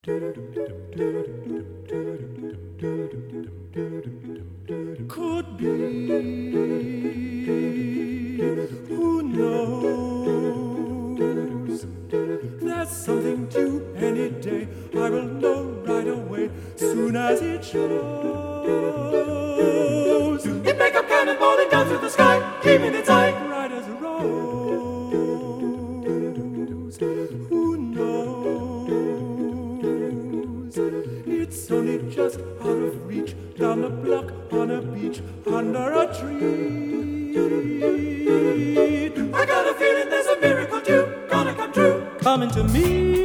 Could be, who knows? There's something due any day. I will know right away, soon as it shows. It may come cannonballing down through the sky, keeping its eye Bright as a rose. Who knows? It's only just out of reach, down the block, on a beach, under a tree. I got a feeling there's a miracle too, gonna come true. Coming to me.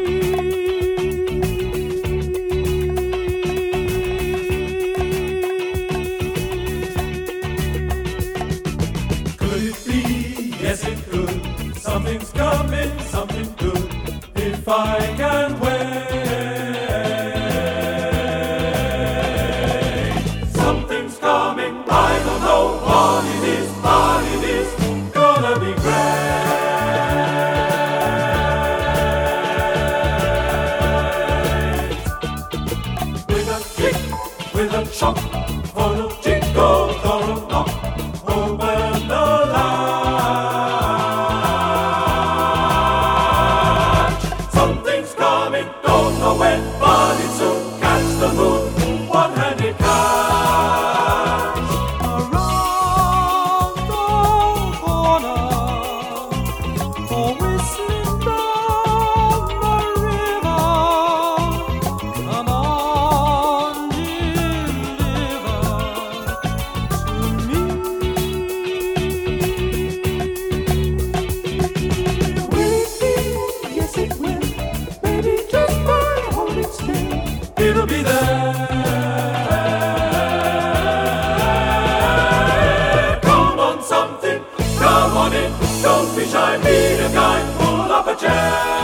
Could it be? Yes, it could. Something's coming, something good. If I can wait. Something's coming, I don't know what it is, but it is gonna be great. With a kick, with a chop, for a jingle, for a knock, open the latch. Something's coming, don't know when, but it's soon. Catch the moon, one-handed catch. Around the corner, a whistling down the river. Come on, deliver to me. Will it be? Yes, it will. Maybe just by holding still. It'll be there. Come on, something, come on in. Don't be shy, be the guy, pull up a chair.